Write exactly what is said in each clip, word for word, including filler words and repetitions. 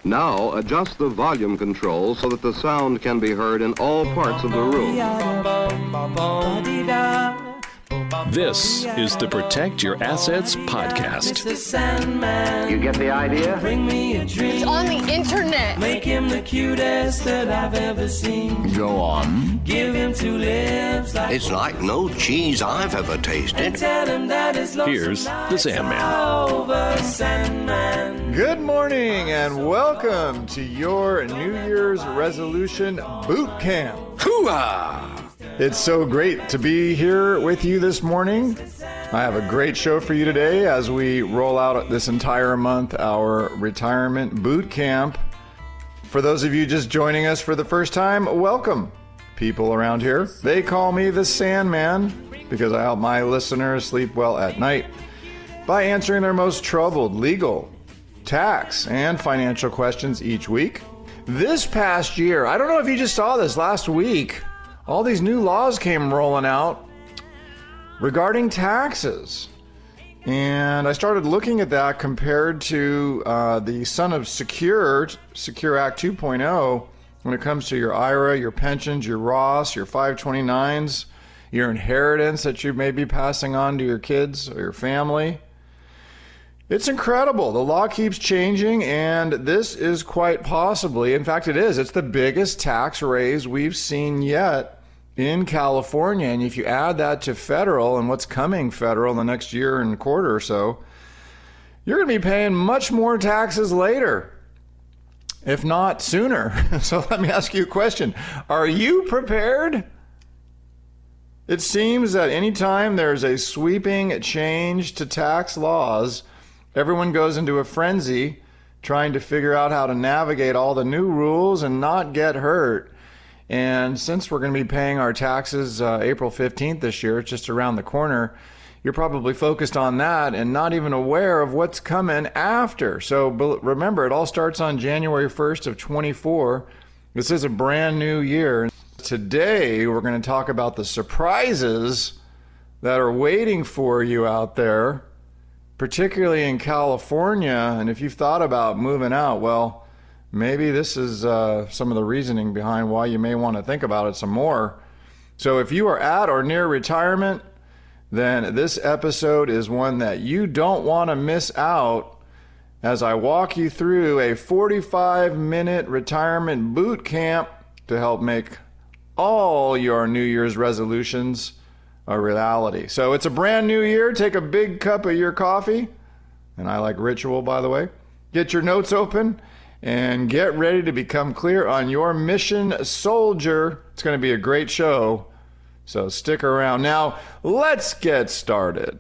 Now adjust the volume control so that the sound can be heard in all parts of the room. This is the Protect Your Assets podcast. You get the idea? Bring me a dream. It's on the internet. Make him the cutest that I've ever seen. Go on. Give him two lips like It's like no cheese I've ever tasted. and tell him that his lonesome Here's the nights Sandman. are over, Sandman. Good morning and welcome to your New Year's resolution boot camp. Hoo-ah! It's so great to be here with you this morning. I have a great show for you today as we roll out this entire month our retirement boot camp. For those of you just joining us for the first time, welcome. People around here, they call me the Sandman because I help my listeners sleep well at night by answering their most troubled legal, tax, and financial questions each week. This past year, I don't know if you just saw this last week, all these new laws came rolling out regarding taxes. And I started looking at that compared to uh, the Son of Secure, Secure Act two point oh, when it comes to your I R A, your pensions, your Roth, your five twenty-nines, your inheritance that you may be passing on to your kids or your family. It's incredible. The law keeps changing, and this is quite possibly, in fact it is, it's the biggest tax raise we've seen yet in California. And if you add that to federal and what's coming federal in the next year and quarter or so, you're going to be paying much more taxes later, if not sooner. So let me ask you a question. Are you prepared? It seems that anytime there's a sweeping change to tax laws, everyone goes into a frenzy trying to figure out how to navigate all the new rules and not get hurt. And since we're going to be paying our taxes uh, April fifteenth this year, it's just around the corner, you're probably focused on that and not even aware of what's coming after. So remember, it all starts on January first of twenty-four. This is a brand new year. Today, we're going to talk about the surprises that are waiting for you out there, particularly in California. And if you've thought about moving out, well, maybe this is uh, some of the reasoning behind why you may want to think about it some more. So if you are at or near retirement, then this episode is one that you don't want to miss out as I walk you through a forty-five minute retirement boot camp to help make all your New Year's resolutions a reality. So it's a brand new year. Take a big cup of your coffee, and I like Ritual, by the way. Get your notes open and get ready to become clear on your mission, soldier. It's going to be a great show, so stick around. Now, let's get started.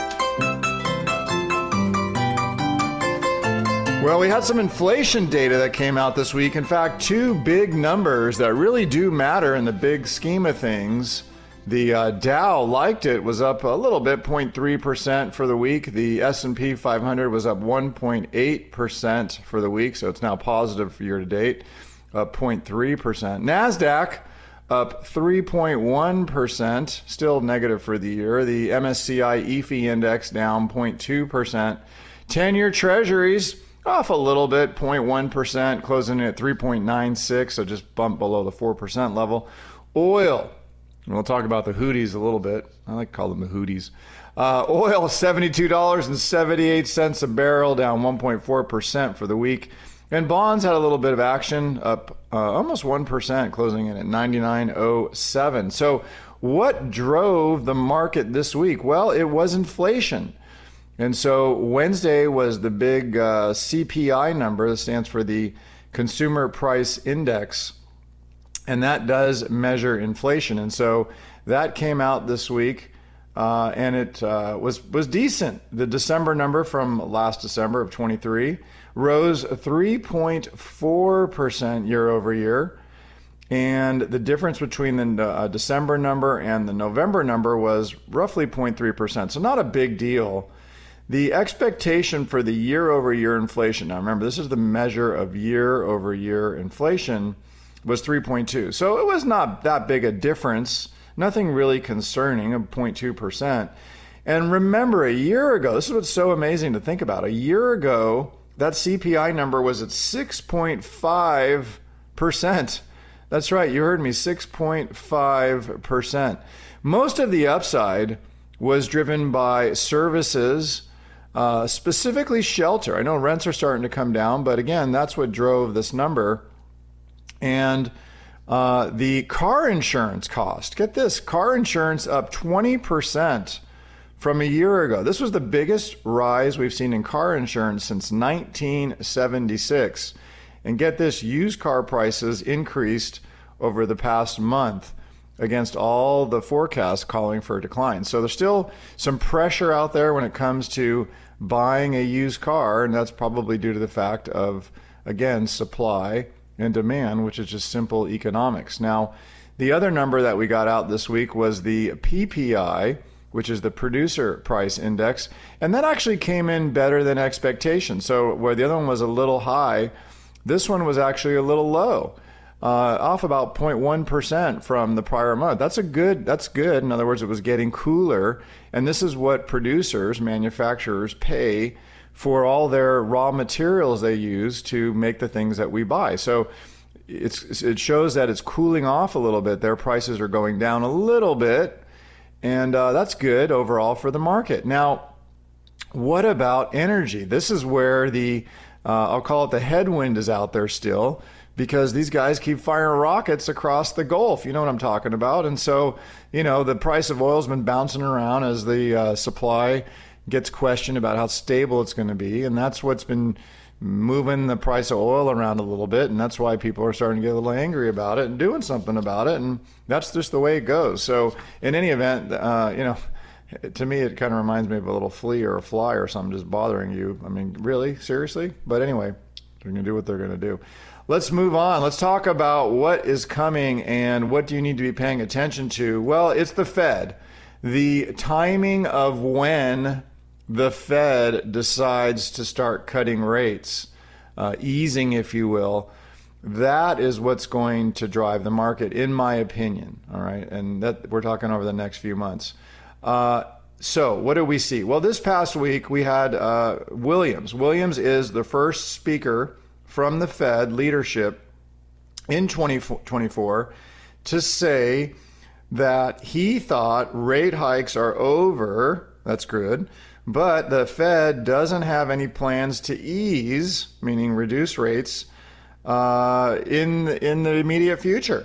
Well, we had some inflation data that came out this week. In fact, two big numbers that really do matter in the big scheme of things. The uh, Dow liked it, was up a little bit, zero point three percent for the week. The S and P five hundred was up one point eight percent for the week, so it's now positive for year to date, up zero point three percent. NASDAQ up three point one percent, still negative for the year. The M S C I E F I index down zero point two percent. ten-year treasuries off a little bit, zero point one percent, closing in at three point nine six, so just bumped below the four percent level. Oil. And we'll talk about the Houthis a little bit. I like to call them the Houthis. Uh, oil, seventy-two dollars and seventy-eight cents a barrel, down one point four percent for the week. And bonds had a little bit of action, up uh, almost one percent, closing in at ninety-nine oh seven. So what drove the market this week? Well, it was inflation. And so Wednesday was the big uh, C P I number, that stands for the Consumer Price Index. And that does measure inflation. And so that came out this week, uh, and it uh, was, was decent. The December number from last December of twenty-three rose three point four percent year over year. And the difference between the uh, December number and the November number was roughly zero point three percent. So not a big deal. The expectation for the year over year inflation, now remember, this is the measure of year over year inflation, was three point two. So it was not that big a difference, nothing really concerning, of zero point two percent. And remember, a year ago, this is what's so amazing to think about. A year ago, that C P I number was at six point five percent. That's right, you heard me, six point five percent. Most of the upside was driven by services, uh, specifically shelter. I know rents are starting to come down, but again, that's what drove this number. And uh, the car insurance cost, get this, car insurance up twenty percent from a year ago. This was the biggest rise we've seen in car insurance since nineteen seventy-six. And get this, used car prices increased over the past month against all the forecasts calling for a decline. So there's still some pressure out there when it comes to buying a used car, and that's probably due to the fact of, again, supply and demand, which is just simple economics. Now, the other number that we got out this week was the P P I, which is the Producer Price Index, and that actually came in better than expectation. So where the other one was a little high, this one was actually a little low, uh, off about zero point one percent from the prior month. That's a good, that's good. In other words, it was getting cooler, and this is what producers, manufacturers pay for all their raw materials they use to make the things that we buy. So it's, it shows that it's cooling off a little bit. Their prices are going down a little bit, and uh, that's good overall for the market. Now, what about energy? This is where the, uh, I'll call it the headwind is out there still, because these guys keep firing rockets across the Gulf. You know what I'm talking about. And so, you know, the price of oil has been bouncing around as the uh, supply gets questioned about how stable it's going to be. And that's what's been moving the price of oil around a little bit. And that's why people are starting to get a little angry about it and doing something about it. And that's just the way it goes. So in any event, uh, you know, to me, it kind of reminds me of a little flea or a fly or something just bothering you. I mean, really? Seriously? But anyway, they're going to do what they're going to do. Let's move on. Let's talk about what is coming and what do you need to be paying attention to. Well, it's the Fed. The timing of when the Fed decides to start cutting rates, uh, easing, if you will, that is what's going to drive the market, in my opinion. All right, and that we're talking over the next few months. Uh, so what do we see? Well, this past week we had uh, Williams. Williams is the first speaker from the Fed leadership in twenty twenty-four to say that he thought rate hikes are over. That's good. But the Fed doesn't have any plans to ease, meaning reduce rates, uh, in, in the immediate future.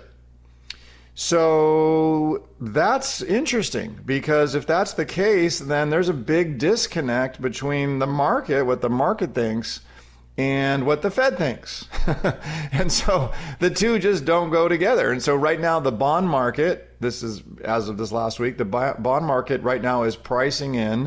So that's interesting, because if that's the case, then there's a big disconnect between the market, what the market thinks, and what the Fed thinks. And so the two just don't go together. And so right now the bond market, this is as of this last week, the bond market right now is pricing in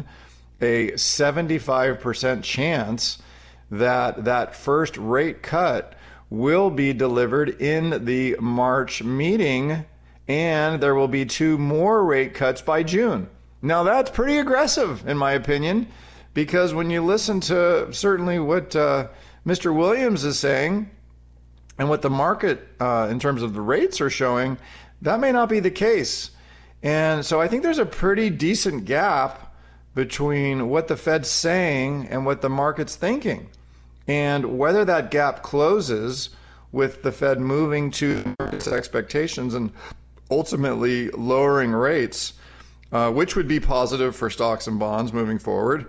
a seventy-five percent chance that that first rate cut will be delivered in the March meeting, and there will be two more rate cuts by June. Now that's pretty aggressive, in my opinion, because when you listen to certainly what uh, Mister Williams is saying and what the market uh, in terms of the rates are showing, that may not be the case. And so I think there's a pretty decent gap between what the Fed's saying and what the market's thinking. And whether that gap closes with the Fed moving to market's expectations and ultimately lowering rates, uh, which would be positive for stocks and bonds moving forward,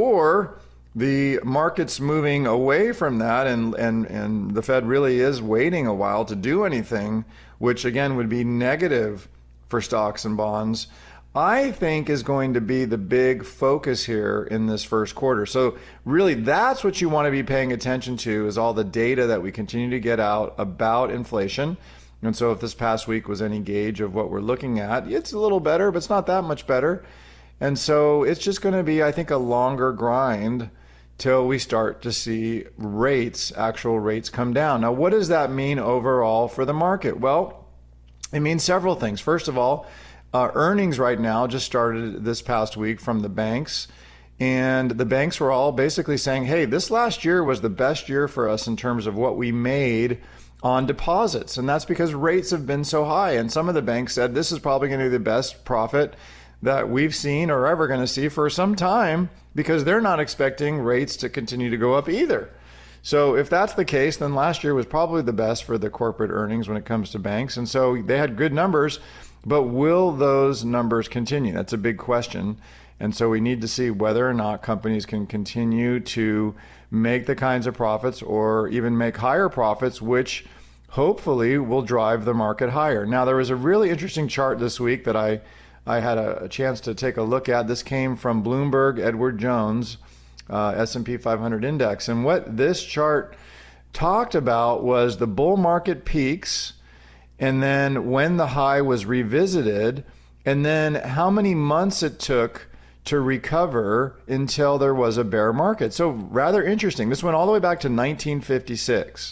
or the market's moving away from that and, and, and the Fed really is waiting a while to do anything, which again would be negative for stocks and bonds, I think is going to be the big focus here in this first quarter. So really that's what you want to be paying attention to, is all the data that we continue to get out about inflation. And so if this past week was any gauge of what we're looking at, it's a little better, but it's not that much better. And so it's just going to be, I think, a longer grind till we start to see rates, actual rates come down. Now, what does that mean overall for the market? Well, it means several things. First of all, Uh, earnings right now just started this past week from the banks, and the banks were all basically saying, hey, this last year was the best year for us in terms of what we made on deposits. And that's because rates have been so high. And some of the banks said this is probably going to be the best profit that we've seen or ever going to see for some time, because they're not expecting rates to continue to go up either. So if that's the case, then last year was probably the best for the corporate earnings when it comes to banks. And so they had good numbers, but will those numbers continue? That's a big question. And so we need to see whether or not companies can continue to make the kinds of profits or even make higher profits, which hopefully will drive the market higher. Now, there was a really interesting chart this week that I, I had a, a chance to take a look at. This came from Bloomberg Edward Jones, uh, S and P five hundred index. And what this chart talked about was the bull market peaks, and then when the high was revisited, and then how many months it took to recover until there was a bear market. So rather interesting. This went all the way back to nineteen fifty-six.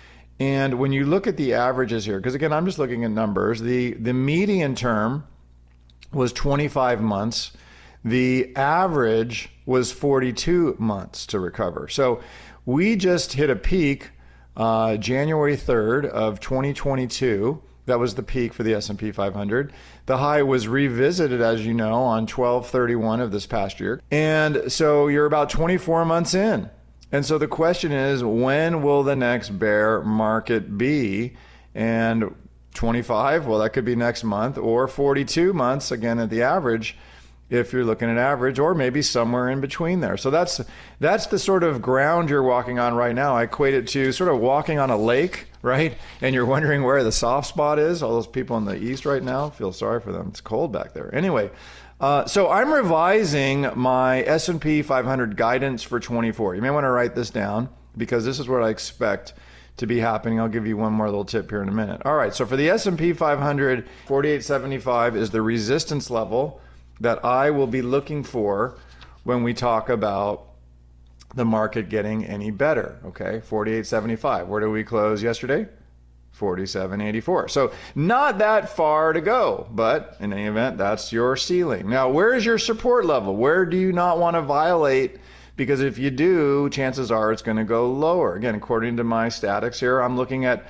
And when you look at the averages here, because again, I'm just looking at numbers, the, the median term was twenty-five months. The average was forty-two months to recover. So we just hit a peak uh, January third of twenty twenty-two. That was the peak for the S and P five hundred. The high was revisited, as you know, on twelve thirty-one of this past year. And so you're about twenty-four months in. And so the question is, when will the next bear market be? And twenty-five, well, that could be next month, or forty-two months, again, at the average, if you're looking at average, or maybe somewhere in between there. So that's that's the sort of ground you're walking on right now. I equate it to sort of walking on a lake, right? And you're wondering where the soft spot is. All those people in the east right now, feel sorry for them. It's cold back there. Anyway, uh, so I'm revising my S and P five hundred guidance for twenty-four. You may want to write this down because this is what I expect to be happening. I'll give you one more little tip here in a minute. All right, so for the S and P five hundred, forty-eight seventy-five is the resistance level that I will be looking for when we talk about the market getting any better, okay? forty-eight seventy-five. Where did we close yesterday? forty-seven eighty-four. So not that far to go, but in any event, that's your ceiling. Now, where is your support level? Where do you not want to violate? Because if you do, chances are it's going to go lower. Again, according to my statics here, I'm looking at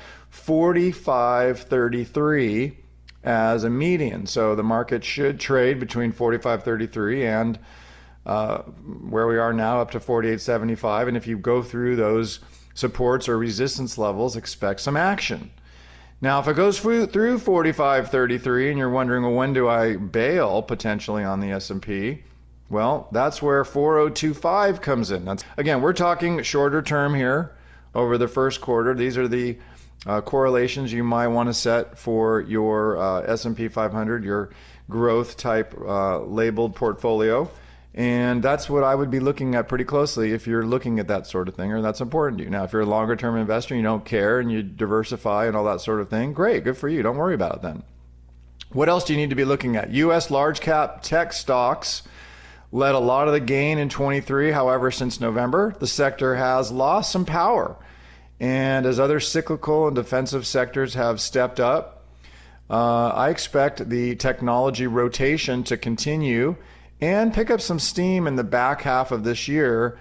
forty-five thirty-three as a median. So the market should trade between forty-five thirty-three and uh, where we are now up to forty-eight seventy-five. And if you go through those supports or resistance levels, expect some action. Now, if it goes through forty-five thirty-three and you're wondering, well, when do I bail potentially on the S and P? Well, that's where four oh two five comes in. That's, again, we're talking shorter term here over the first quarter. These are the uh, correlations you might want to set for your uh, S and P five hundred, your growth type uh, labeled portfolio. And that's what I would be looking at pretty closely if you're looking at that sort of thing, or that's important to you. Now, if you're a longer term investor, you don't care and you diversify and all that sort of thing, great, good for you. Don't worry about it then. What else do you need to be looking at? U S large cap tech stocks led a lot of the gain in twenty-three. However, since November, the sector has lost some power. And as other cyclical and defensive sectors have stepped up, uh, I expect the technology rotation to continue and pick up some steam in the back half of this year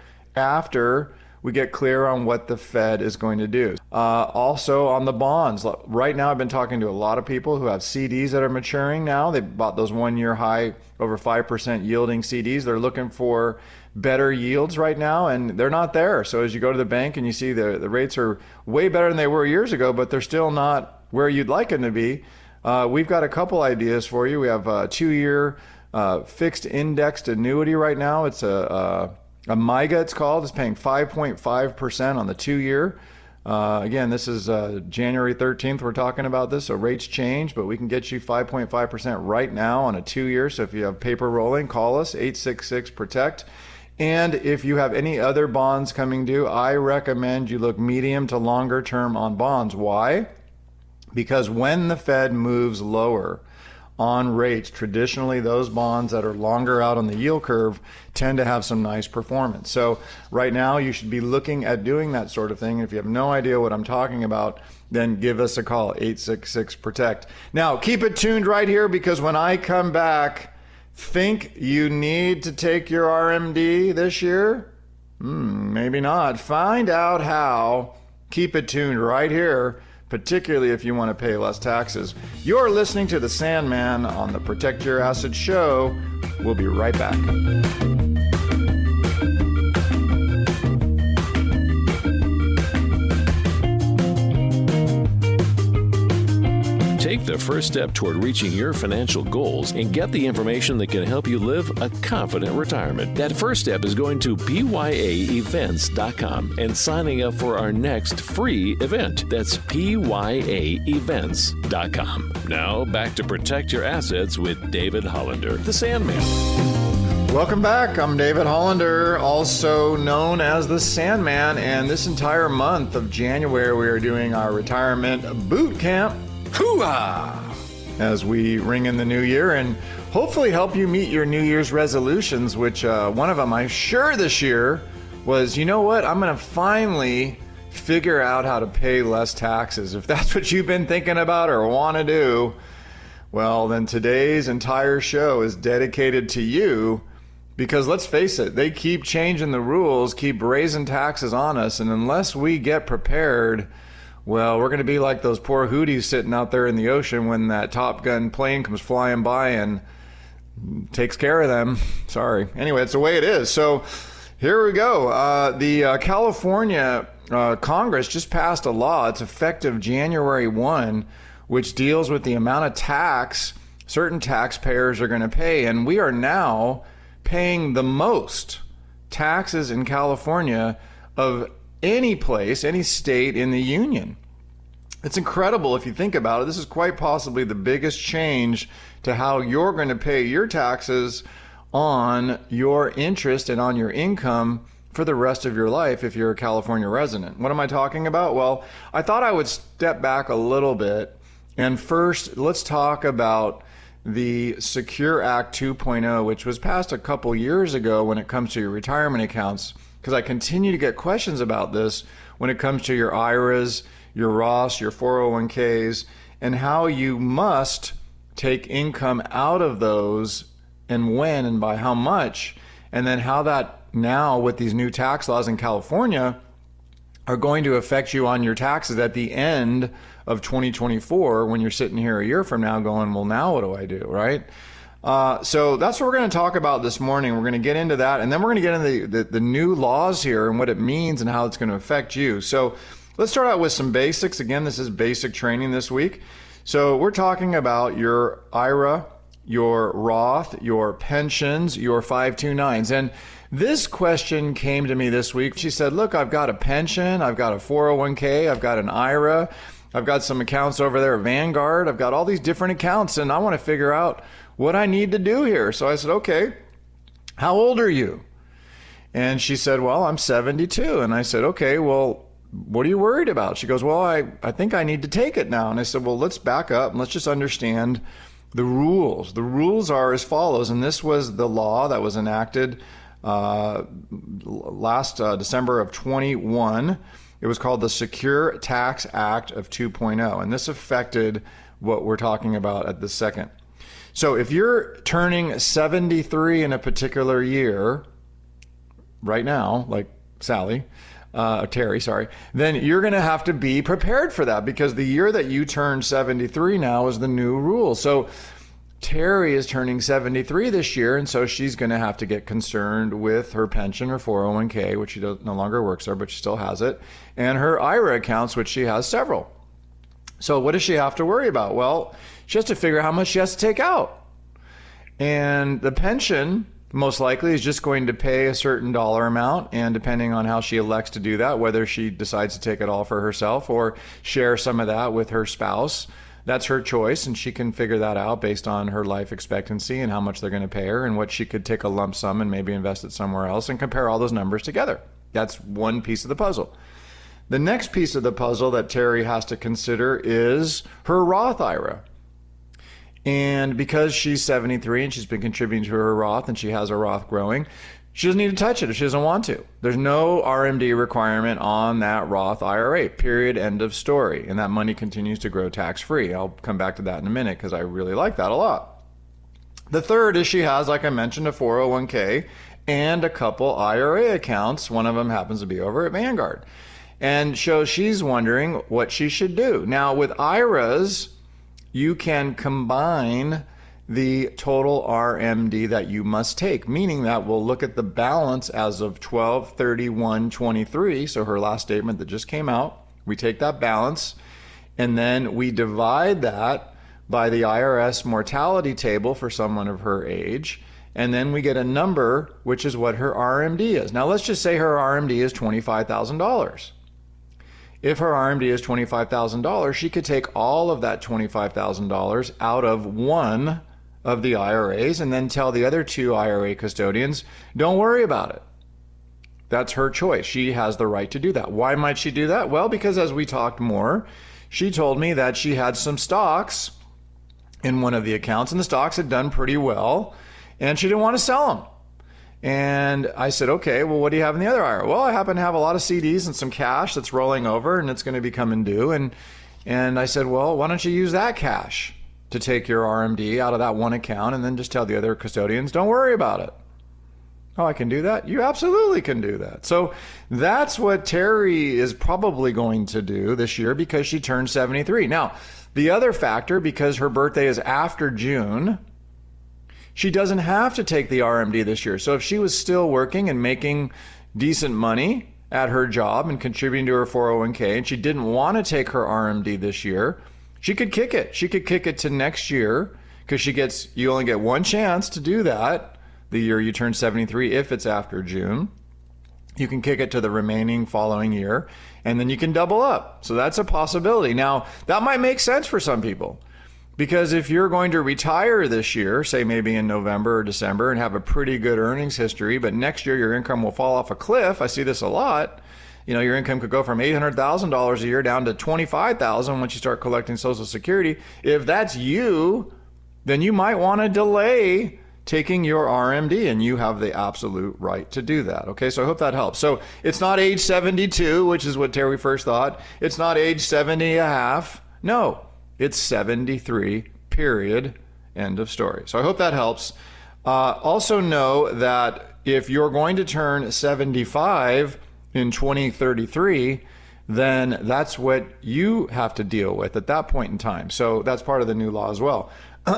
after we get clear on what the Fed is going to do. Uh, also on the bonds, right now I've been talking to a lot of people who have C Ds that are maturing now. They bought those one-year high, over five percent yielding C Ds. They're looking for better yields right now, and they're not there. So as you go to the bank and you see the, the rates are way better than they were years ago, but they're still not where you'd like them to be, uh, we've got a couple ideas for you. We have a two-year uh, fixed indexed annuity right now. It's a... a A MYGA, it's called, is paying five point five percent on the two-year. Uh, again, this is uh, January thirteenth we're talking about this, so rates change, but we can get you five point five percent right now on a two-year. So if you have paper rolling, call us, eight six six, PROTECT. And if you have any other bonds coming due, I recommend you look medium to longer term on bonds. Why? Because when the Fed moves lower on rates, traditionally those bonds that are longer out on the yield curve tend to have some nice performance. So right now you should be looking at doing that sort of thing. If you have no idea what I'm talking about, then give us a call, eight six six, PROTECT. Now keep it tuned right here, because when I come back, think you need to take your R M D this year? Hmm, maybe not. Find out how. Keep it tuned right here, particularly if you want to pay less taxes. You're listening to The Sandman on the Protect Your Assets show. We'll be right back. Take the first step toward reaching your financial goals and get the information that can help you live a confident retirement. That first step is going to P Y A events dot com and signing up for our next free event. That's P Y A events dot com. Now, back to Protect Your Assets with David Hollander, the Sandman. Welcome back. I'm David Hollander, also known as the Sandman, and this entire month of January we are doing our retirement boot camp. Hoo-ah! As we ring in the new year and hopefully help you meet your New Year's resolutions, which uh, one of them I'm sure this year was, you know what, I'm going to finally figure out how to pay less taxes. If that's what you've been thinking about or want to do, well, then today's entire show is dedicated to you, because let's face it, they keep changing the rules, keep raising taxes on us, and unless we get prepared, well, we're going to be like those poor hooties sitting out there in the ocean when that Top Gun plane comes flying by and takes care of them. Sorry. Anyway, it's the way it is. So here we go. Uh, the uh, California uh, Congress just passed a law. It's effective January first, which deals with the amount of tax certain taxpayers are going to pay. And we are now paying the most taxes in California of any place, any state in the union. It's incredible if you think about it. This is quite possibly the biggest change to how you're going to pay your taxes on your interest and on your income for the rest of your life if you're a California resident. What am I talking about? Well, I thought I would step back a little bit, and first let's talk about the Secure Act two point oh, which was passed a couple years ago when it comes to your retirement accounts, because I continue to get questions about this when it comes to your I R As, your Roths, your four oh one k's, and how you must take income out of those and when and by how much, and then how that now with these new tax laws in California are going to affect you on your taxes at the end of twenty twenty-four when you're sitting here a year from now going, well, now what do I do, right? Uh, so that's what we're going to talk about this morning. We're going to get into that, and then we're going to get into the, the, the new laws here and what it means and how it's going to affect you. So let's start out with some basics. Again, this is basic training this week. So we're talking about your I R A, your Roth, your pensions, your five two nines. And this question came to me this week. She said, look, I've got a pension, I've got a four oh one k, I've got an I R A, I've got some accounts over there at Vanguard, I've got all these different accounts, and I want to figure out what I need to do here. So I said, okay, how old are you? And she said, well, I'm seventy-two. And I said, okay, well, what are you worried about? She goes, well, I, I think I need to take it now. And I said, well, let's back up and let's just understand the rules. The rules are as follows, and this was the law that was enacted uh, last uh, December of twenty-one. It was called the Secure Tax Act of two point oh, and this affected what we're talking about at the second. So if you're turning seventy-three in a particular year right now, like Sally, uh, Terry, sorry, then you're going to have to be prepared for that, because the year that you turn seventy-three now is the new rule. So Terry is turning seventy-three this year, and so she's going to have to get concerned with her pension, her four oh one k, which she no longer works there, but she still has it, and her I R A accounts, which she has several. So what does she have to worry about? Well, she has to figure out how much she has to take out. And the pension, most likely, is just going to pay a certain dollar amount, and depending on how she elects to do that, whether she decides to take it all for herself or share some of that with her spouse, that's her choice, and she can figure that out based on her life expectancy and how much they're going to pay her and what she could take a lump sum and maybe invest it somewhere else and compare all those numbers together. That's one piece of the puzzle. The next piece of the puzzle that Terry has to consider is her Roth I R A. And because she's seventy-three and she's been contributing to her Roth and she has a Roth growing, she doesn't need to touch it if she doesn't want to. There's no R M D requirement on that Roth I R A, period, end of story. And that money continues to grow tax-free. I'll come back to that in a minute because I really like that a lot. The third is she has, like I mentioned, a four oh one k and a couple I R A accounts. One of them happens to be over at Vanguard. And so she's wondering what she should do. Now, with I R As, you can combine the total R M D that you must take, meaning that we'll look at the balance as of twelve thirty-one twenty-three, so her last statement that just came out. We take that balance, and then we divide that by the I R S mortality table for someone of her age, and then we get a number, which is what her R M D is. Now, let's just say her R M D is twenty-five thousand dollars. If her R M D is twenty-five thousand dollars, she could take all of that twenty-five thousand dollars out of one of the I R As and then tell the other two I R A custodians, don't worry about it. That's her choice. She has the right to do that. Why might she do that? Well, because as we talked more, she told me that she had some stocks in one of the accounts, and the stocks had done pretty well, and she didn't want to sell them. And I said, okay, well, what do you have in the other I R A? Well, I happen to have a lot of C Ds and some cash that's rolling over, and it's going to be coming due. And and I said, well, why don't you use that cash to take your R M D out of that one account and then just tell the other custodians, don't worry about it. Oh, I can do that? You absolutely can do that. So that's what Terry is probably going to do this year because she turned seventy-three. Now, the other factor, because her birthday is after June, she doesn't have to take the R M D this year. So if she was still working and making decent money at her job and contributing to her four oh one k, and she didn't want to take her R M D this year, she could kick it. She could kick it to next year because she gets, you only get one chance to do that the year you turn seventy-three if it's after June. You can kick it to the remaining following year, and then you can double up. So that's a possibility. Now, that might make sense for some people, because if you're going to retire this year, say maybe in November or December, and have a pretty good earnings history, but next year your income will fall off a cliff. I see this a lot. You know, your income could go from eight hundred thousand dollars a year down to twenty-five thousand dollars once you start collecting Social Security. If that's you, then you might want to delay taking your R M D, and you have the absolute right to do that. Okay, so I hope that helps. So it's not age seventy-two, which is what Terry first thought. It's not age seventy and a half. No, it's seventy-three, period, end of story. So I hope that helps. Uh, also know that if you're going to turn seventy-five in twenty thirty-three, then that's what you have to deal with at that point in time. So that's part of the new law as well.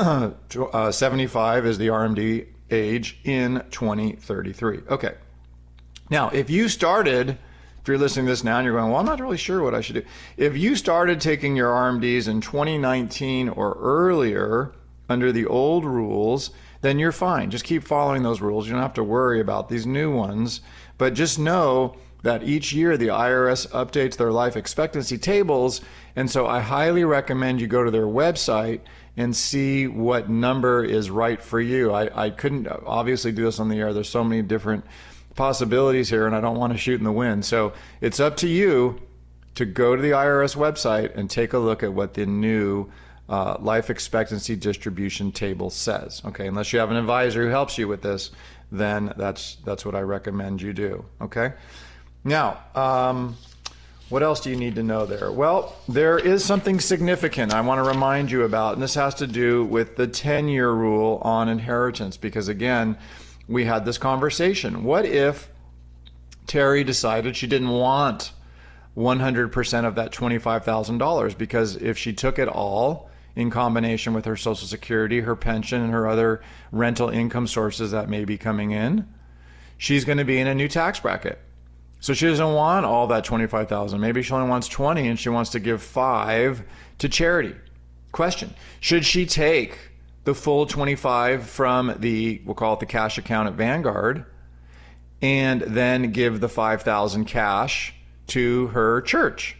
uh, seventy-five is the R M D age in twenty thirty-three. Okay. Now, if you started, if you're listening to this now and you're going, well, I'm not really sure what I should do. If you started taking your R M Ds in twenty nineteen or earlier under the old rules, then you're fine. Just keep following those rules. You don't have to worry about these new ones. But just know that each year the I R S updates their life expectancy tables. And so I highly recommend you go to their website and see what number is right for you. I, I couldn't obviously do this on the air. There's so many different possibilities here, and I don't want to shoot in the wind. So it's up to you to go to the I R S website and take a look at what the new uh, life expectancy distribution table says. Okay, unless you have an advisor who helps you with this, then that's that's what I recommend you do. Okay. Now, um, what else do you need to know there? Well, there is something significant I want to remind you about, and this has to do with the ten-year rule on inheritance, because, again, we had this conversation. What if Terry decided she didn't want one hundred percent of that twenty-five thousand dollars, because if she took it all in combination with her Social Security, her pension, and her other rental income sources that may be coming in, she's going to be in a new tax bracket. So she doesn't want all that twenty-five thousand dollars. Maybe she only wants twenty and she wants to give five to charity. Question, should she take the full twenty-five from the, we'll call it the cash account at Vanguard, and then give the five thousand cash to her church?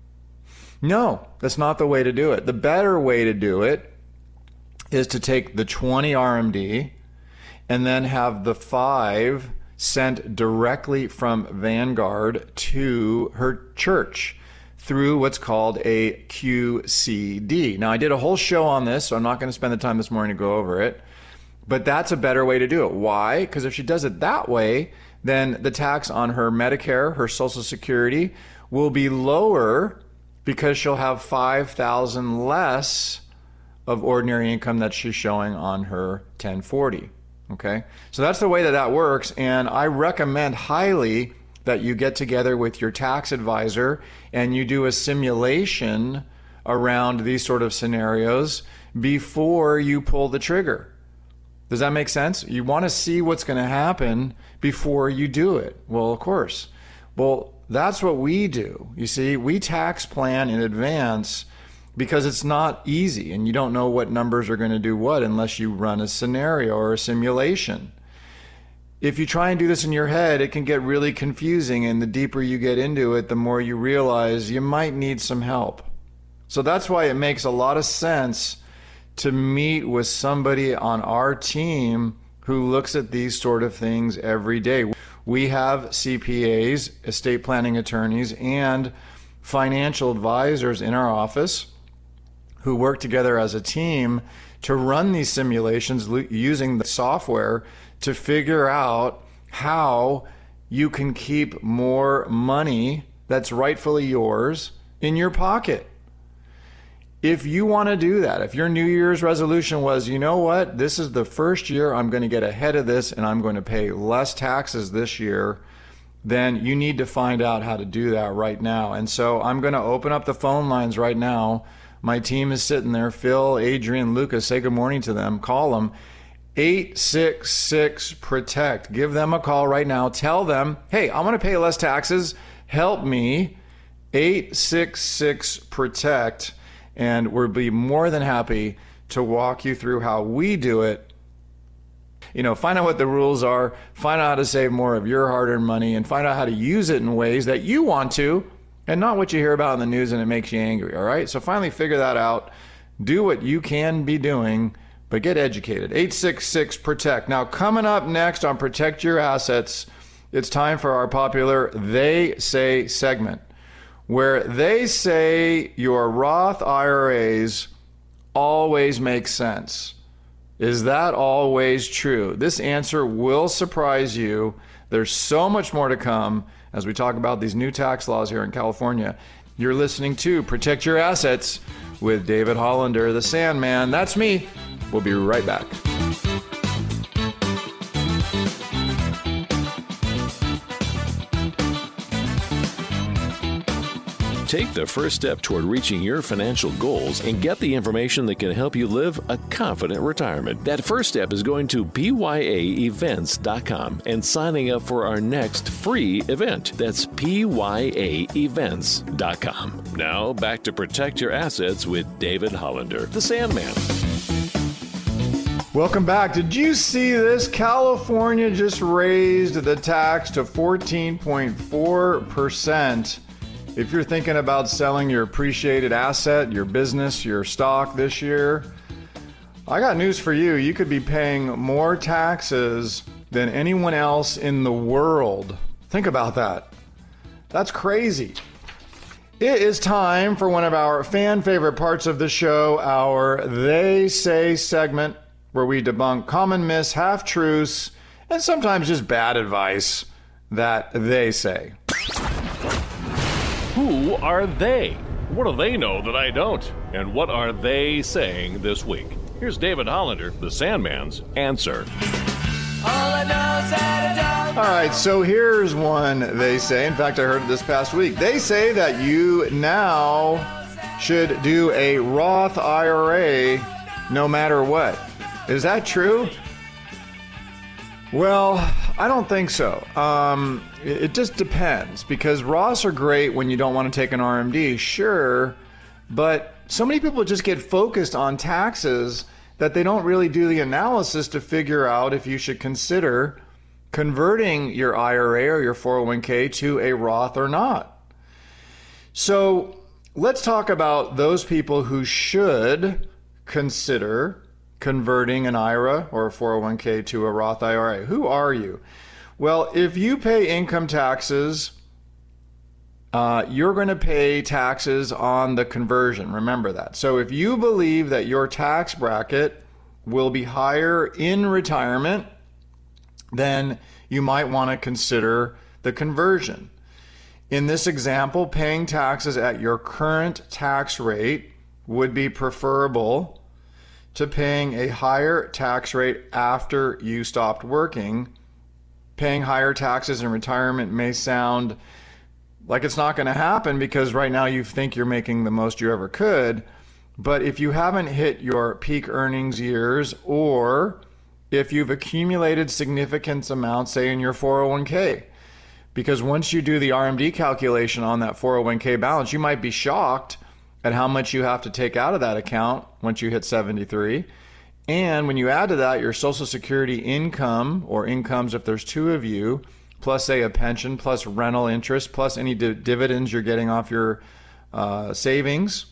No, that's not the way to do it. The better way to do it is to take the twenty R M D and then have the five sent directly from Vanguard to her church through what's called a Q C D. Now, I did a whole show on this, so I'm not going to spend the time this morning to go over it, but that's a better way to do it. Why? Because if she does it that way, then the tax on her Medicare, her Social Security, will be lower because she'll have five thousand dollars less of ordinary income that she's showing on her ten forty. Okay, so that's the way that that works, and I recommend highly that you get together with your tax advisor and you do a simulation around these sort of scenarios before you pull the trigger. Does that make sense? You want to see what's going to happen before you do it. Well, of course. Well, that's what we do. You see, we tax plan in advance because it's not easy and you don't know what numbers are going to do what unless you run a scenario or a simulation. If you try and do this in your head, it can get really confusing, and the deeper you get into it, the more you realize you might need some help. So that's why it makes a lot of sense to meet with somebody on our team who looks at these sort of things every day. We have C P As, estate planning attorneys, and financial advisors in our office who work together as a team to run these simulations using the software to figure out how you can keep more money that's rightfully yours in your pocket. If you want to do that, if your New Year's resolution was, you know what, this is the first year I'm going to get ahead of this and I'm going to pay less taxes this year, then you need to find out how to do that right now. And so I'm going to open up the phone lines right now. My team is sitting there. Phil, Adrian, Lucas, say good morning to them. Call them. eight six six protect. Give them a call right now. Tell them, hey, I want to pay less taxes. Help me. eight six six protect. And we'll be more than happy to walk you through how we do it. You know, find out what the rules are, find out how to save more of your hard-earned money, and find out how to use it in ways that you want to, and not what you hear about in the news and it makes you angry, all right? So finally figure that out. Do what you can be doing, but get educated. eight six six protect. Now, coming up next on Protect Your Assets, it's time for our popular They Say segment, where they say your Roth I R As always make sense. Is that always true? This answer will surprise you. There's so much more to come as we talk about these new tax laws here in California. You're listening to Protect Your Assets with David Hollander, the Sandman. That's me. We'll be right back. Take the first step toward reaching your financial goals and get the information that can help you live a confident retirement. That first step is going to P Y A events dot com and signing up for our next free event. That's P Y A events dot com. Now, back to Protect Your Assets with David Hollander, the Sandman. Welcome back. Did you see this? California just raised the tax to fourteen point four percent. If you're thinking about selling your appreciated asset, your business, your stock this year, I got news for you. You could be paying more taxes than anyone else in the world. Think about that. That's crazy. It is time for one of our fan favorite parts of the show, our They Say segment, where we debunk common myths, half-truths, and sometimes just bad advice that they say. Who are they? What do they know that I don't? And what are they saying this week? Here's David Hollander, the Sandman's answer. All I know is that I don't. All right, so here's one they say. In fact, I heard it this past week. They say that you now should do a Roth I R A no matter what. Is that true? Well, I don't think so. Um, it, it just depends, because Roths are great when you don't want to take an R M D, sure, but so many people just get focused on taxes that they don't really do the analysis to figure out if you should consider converting your I R A or your four oh one k to a Roth or not. So let's talk about those people who should consider converting an I R A or a four oh one k to a Roth I R A. Who are you? Well, if you pay income taxes, uh, you're going to pay taxes on the conversion. Remember that. So if you believe that your tax bracket will be higher in retirement, then you might want to consider the conversion. In this example, paying taxes at your current tax rate would be preferable to paying a higher tax rate after you stopped working. Paying higher taxes in retirement may sound like it's not going to happen because right now you think you're making the most you ever could. But if you haven't hit your peak earnings years, or if you've accumulated significant amounts, say in your four oh one k, because once you do the R M D calculation on that four oh one k balance, you might be shocked at how much you have to take out of that account once you hit seventy-three. And when you add to that your Social Security income, or incomes if there's two of you, plus say a pension, plus rental interest, plus any di- dividends you're getting off your uh, savings,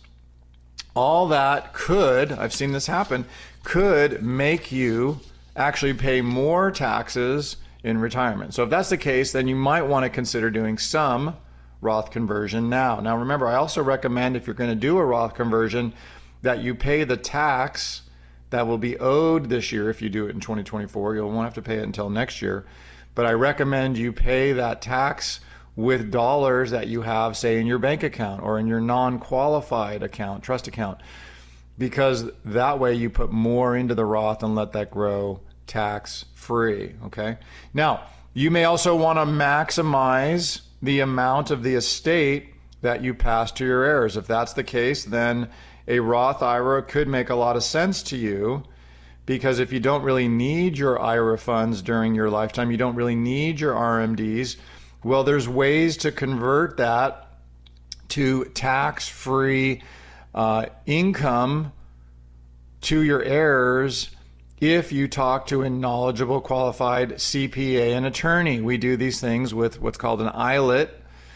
all that could, I've seen this happen, could make you actually pay more taxes in retirement. So if that's the case, then you might want to consider doing some Roth conversion now. Now remember, I also recommend if you're going to do a Roth conversion that you pay the tax that will be owed this year. If you do it in twenty twenty-four, you won't have to pay it until next year. But I recommend you pay that tax with dollars that you have, say, in your bank account or in your non-qualified account, trust account, because that way you put more into the Roth and let that grow tax-free, okay? Now, you may also want to maximize the amount of the estate that you pass to your heirs. If that's the case, then a Roth I R A could make a lot of sense to you, because if you don't really need your I R A funds during your lifetime, you don't really need your R M Ds, well, there's ways to convert that to tax-free uh, income to your heirs if you talk to a knowledgeable, qualified C P A and attorney. We do these things with what's called an I L I T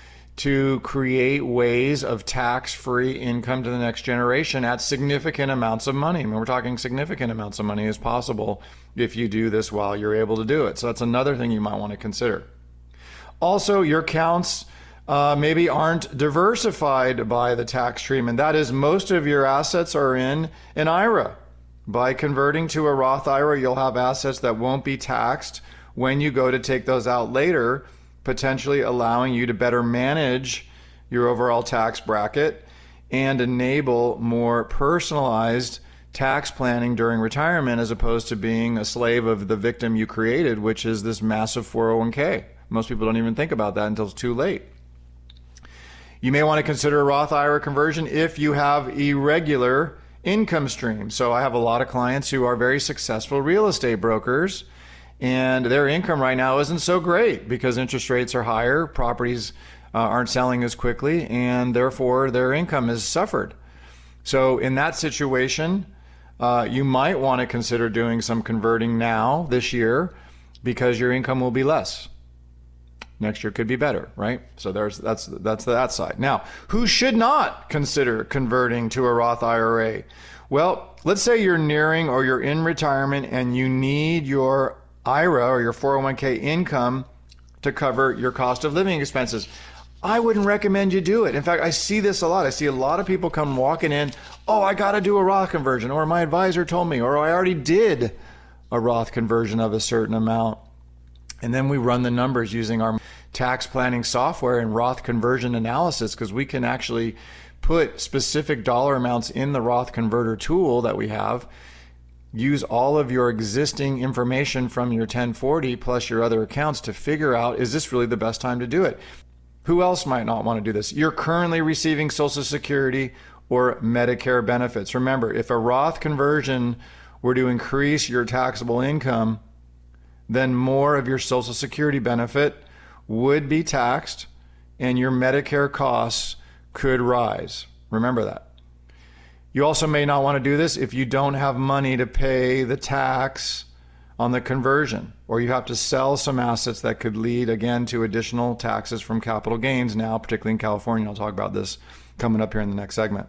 to create ways of tax-free income to the next generation at significant amounts of money. I mean, we're talking significant amounts of money is possible if you do this while you're able to do it. So that's another thing you might want to consider. Also, your accounts uh, maybe aren't diversified by the tax treatment. That is, most of your assets are in an I R A. By converting to a Roth I R A, you'll have assets that won't be taxed when you go to take those out later, potentially allowing you to better manage your overall tax bracket and enable more personalized tax planning during retirement, as opposed to being a slave of the victim you created, which is this massive four oh one k. Most people don't even think about that until it's too late. You may want to consider a Roth I R A conversion if you have irregular income streams. So I have a lot of clients who are very successful real estate brokers, and their income right now isn't so great because interest rates are higher, properties uh, aren't selling as quickly, and therefore their income has suffered. So in that situation, uh, you might want to consider doing some converting now this year, because your income will be less. Next year could be better, right? So there's that's that's that side. Now, who should not consider converting to a Roth I R A? Well, let's say you're nearing or you're in retirement and you need your I R A or your four oh one k income to cover your cost of living expenses. I wouldn't recommend you do it. In fact, I see this a lot. I see a lot of people come walking in, oh, I got to do a Roth conversion, or my advisor told me, or I already did a Roth conversion of a certain amount. And then we run the numbers using our tax planning software and Roth conversion analysis, because we can actually put specific dollar amounts in the Roth converter tool that we have, use all of your existing information from your ten forty plus your other accounts to figure out, is this really the best time to do it? Who else might not want to do this? You're currently receiving Social Security or Medicare benefits. Remember, if a Roth conversion were to increase your taxable income, then more of your Social Security benefit would be taxed and your Medicare costs could rise. Remember that. You also may not want to do this if you don't have money to pay the tax on the conversion, or you have to sell some assets that could lead again to additional taxes from capital gains now, particularly in California. I'll talk about this coming up here in the next segment.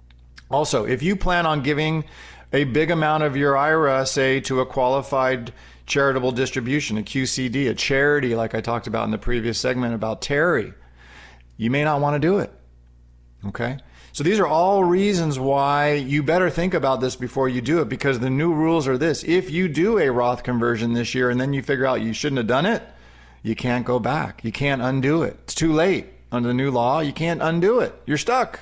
Also, if you plan on giving a big amount of your I R A, say, to a qualified charitable distribution, a Q C D, a charity, like I talked about in the previous segment about Terry, you may not want to do it. Okay? So these are all reasons why you better think about this before you do it, because the new rules are this. If you do a Roth conversion this year and then you figure out you shouldn't have done it, you can't go back. You can't undo it. It's too late. Under the new law, you can't undo it. You're stuck.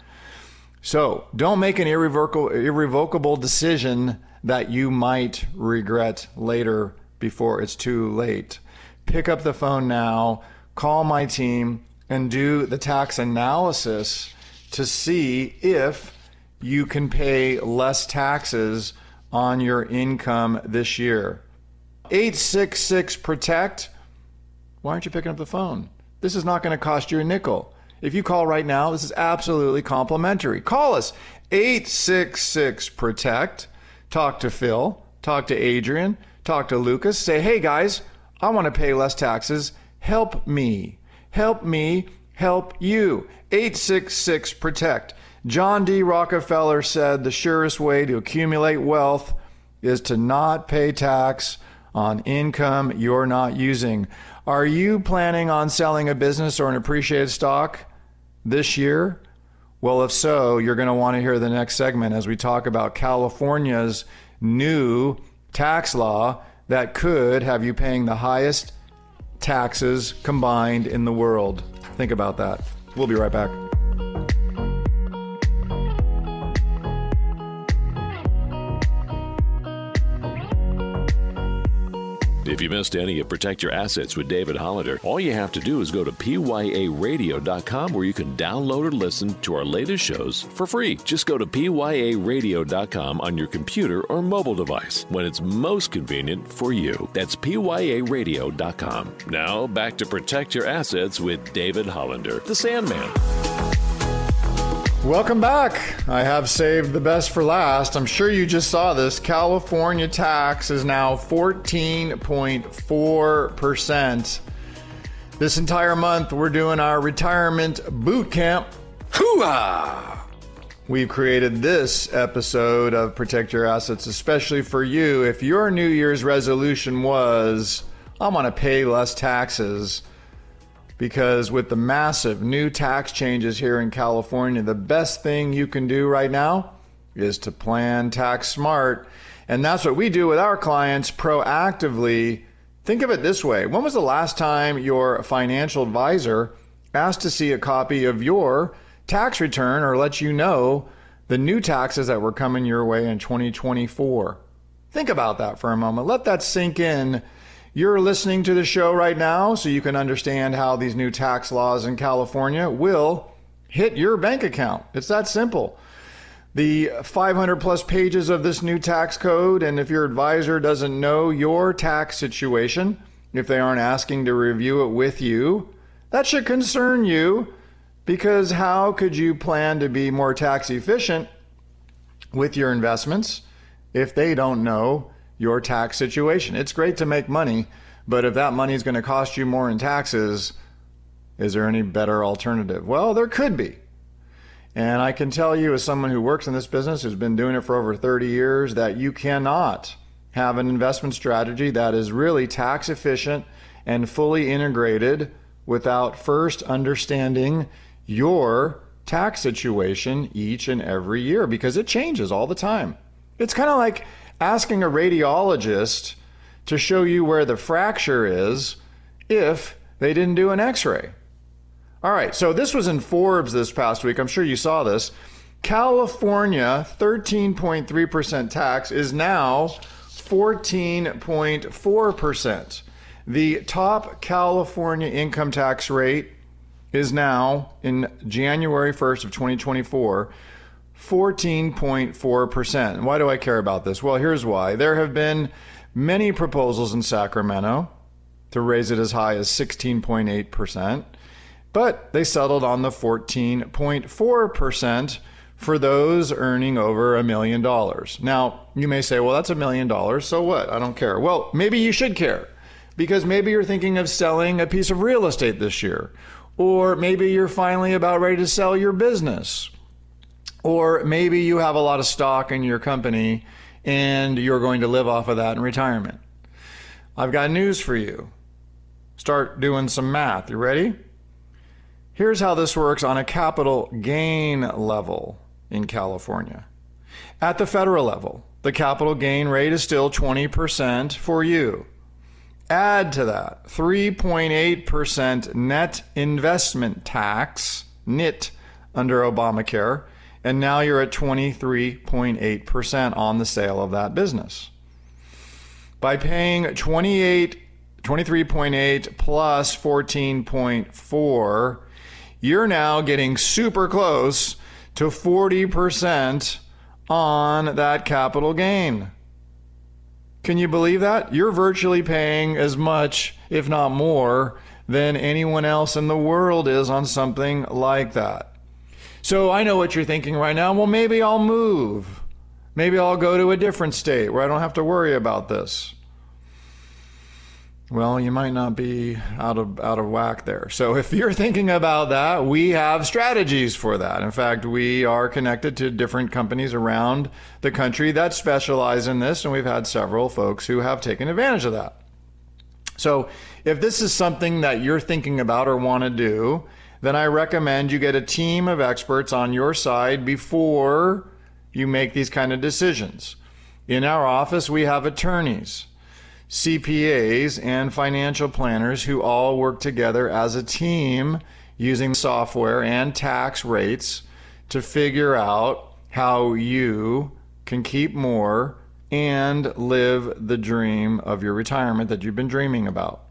So don't make an irrevocable, irrevocable decision that you might regret later before it's too late. Pick up the phone now, call my team, and do the tax analysis to see if you can pay less taxes on your income this year. eight six six, PROTECT. Why aren't you picking up the phone? This is not going to cost you a nickel. If you call right now, this is absolutely complimentary. Call us, eight six six, PROTECT. Talk to Phil, talk to Adrian, talk to Lucas. Say, hey guys, I want to pay less taxes. Help me. Help me help you. eight six six, PROTECT. John D. Rockefeller said the surest way to accumulate wealth is to not pay tax on income you're not using. Are you planning on selling a business or an appreciated stock this year? Well, if so, you're going to want to hear the next segment as we talk about California's new tax law that could have you paying the highest taxes combined in the world. Think about that. We'll be right back. If you missed any of Protect Your Assets with David Hollander, all you have to do is go to P Y A radio dot com where you can download or listen to our latest shows for free. Just go to P Y A radio dot com on your computer or mobile device when it's most convenient for you. That's P Y A radio dot com. Now back to Protect Your Assets with David Hollander, the Sandman. Welcome back. I have saved the best for last. I'm sure you just saw this. California tax is now fourteen point four percent. This entire month, we're doing our retirement boot camp. Hoo-ah! We've created this episode of Protect Your Assets especially for you. If your New Year's resolution was, I want to pay less taxes, because with the massive new tax changes here in California, the best thing you can do right now is to plan tax smart. And that's what we do with our clients proactively. Think of it this way. When was the last time your financial advisor asked to see a copy of your tax return or let you know the new taxes that were coming your way in twenty twenty-four? Think about that for a moment. Let that sink in. You're listening to the show right now so you can understand how these new tax laws in California will hit your bank account. It's that simple. The five hundred plus pages of this new tax code, and if your advisor doesn't know your tax situation, if they aren't asking to review it with you, that should concern you, because how could you plan to be more tax efficient with your investments if they don't know your tax situation? It's great to make money, but if that money is going to cost you more in taxes, is there any better alternative? Well, there could be. And I can tell you, as someone who works in this business, who's been doing it for over thirty years, that you cannot have an investment strategy that is really tax efficient and fully integrated without first understanding your tax situation each and every year, because it changes all the time. It's kind of like asking a radiologist to show you where the fracture is if they didn't do an x-ray. All right, so this was in Forbes this past week. I'm sure you saw this. California thirteen point three percent tax is now fourteen point four percent. The top California income tax rate is now, in January first of twenty twenty-four, fourteen point four percent. And why do I care about this? Well, here's why. There have been many proposals in Sacramento to raise it as high as sixteen point eight percent, but they settled on the fourteen point four percent for those earning over a million dollars. Now, you may say, well, that's a million dollars, so what? I don't care. Well, maybe you should care, because maybe you're thinking of selling a piece of real estate this year, or maybe you're finally about ready to sell your business. Or maybe you have a lot of stock in your company and you're going to live off of that in retirement. I've got news for you. Start doing some math. You ready? Here's how this works on a capital gain level in California. At the federal level, the capital gain rate is still twenty percent for you. Add to that three point eight percent net investment tax, N I T, under Obamacare, and now you're at twenty-three point eight percent on the sale of that business. By paying twenty-eight, twenty-three point eight plus fourteen point four, you're now getting super close to forty percent on that capital gain. Can you believe that? You're virtually paying as much, if not more, than anyone else in the world is on something like that. So I know what you're thinking right now. Well, maybe I'll move. Maybe I'll go to a different state where I don't have to worry about this. Well, you might not be out of out of whack there. So if you're thinking about that, we have strategies for that. In fact, we are connected to different companies around the country that specialize in this, and we've had several folks who have taken advantage of that. So if this is something that you're thinking about or want to do, then I recommend you get a team of experts on your side before you make these kind of decisions. In our office, we have attorneys, C P As, and financial planners who all work together as a team using software and tax rates to figure out how you can keep more and live the dream of your retirement that you've been dreaming about.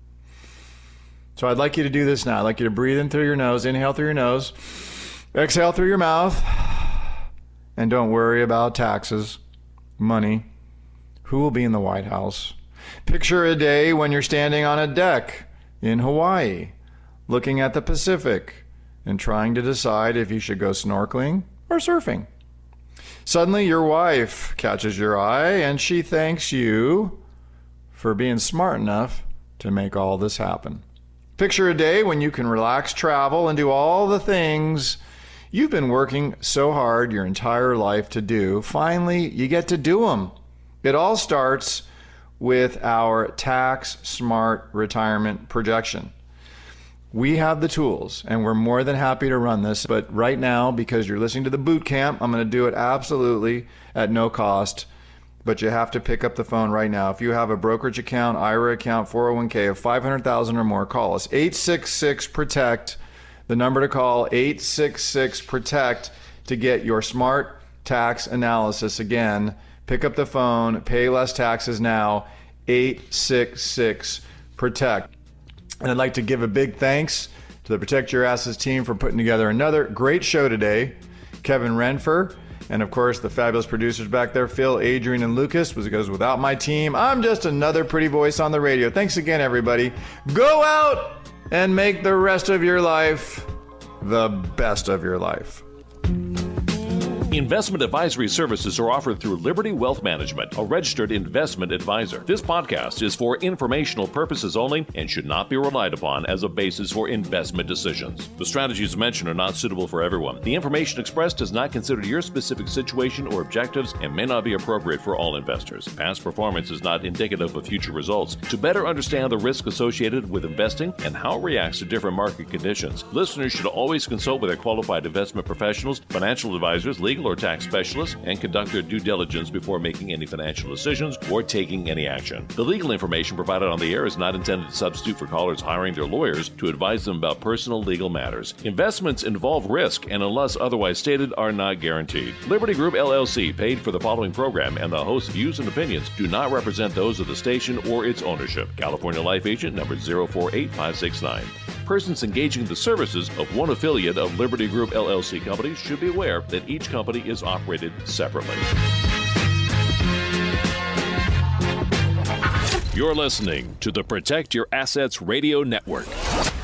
So I'd like you to do this now. I'd like you to breathe in through your nose, inhale through your nose, exhale through your mouth, and don't worry about taxes, money, who will be in the White House. Picture a day when you're standing on a deck in Hawaii, looking at the Pacific and trying to decide if you should go snorkeling or surfing. Suddenly your wife catches your eye and she thanks you for being smart enough to make all this happen. Picture a day when you can relax, travel, and do all the things you've been working so hard your entire life to do. Finally, you get to do them. It all starts with our tax smart retirement projection. We have the tools and we're more than happy to run this, but right now, because you're listening to the boot camp, I'm going to do it absolutely at no cost, but you have to pick up the phone right now. If you have a brokerage account, I R A account, four oh one k of five hundred thousand or more, call us. eight six six protect, the number to call, eight six six protect, to get your smart tax analysis. Again, pick up the phone, pay less taxes now, eight six six protect. And I'd like to give a big thanks to the Protect Your Assets team for putting together another great show today. Kevin Renfer, and of course the fabulous producers back there, Phil, Adrian, and Lucas. Because without my team, I'm just another pretty voice on the radio. Thanks again, everybody. Go out and make the rest of your life the best of your life. Investment advisory services are offered through Liberty Wealth Management, a registered investment advisor. This podcast is for informational purposes only and should not be relied upon as a basis for investment decisions. The strategies mentioned are not suitable for everyone. The information expressed does not consider your specific situation or objectives and may not be appropriate for all investors. Past performance is not indicative of future results. To better understand the risk associated with investing and how it reacts to different market conditions, listeners should always consult with their qualified investment professionals, financial advisors, legal or tax specialists, and conduct their due diligence before making any financial decisions or taking any action. The legal information provided on the air is not intended to substitute for callers hiring their lawyers to advise them about personal legal matters. Investments involve risk and, unless otherwise stated, are not guaranteed. Liberty Group L L C paid for the following program, and the host's views and opinions do not represent those of the station or its ownership. California Life Agent number zero four eight five six nine. Persons engaging the services of one affiliate of Liberty Group L L C companies should be aware that each company is operated separately. You're listening to the Protect Your Assets Radio Network.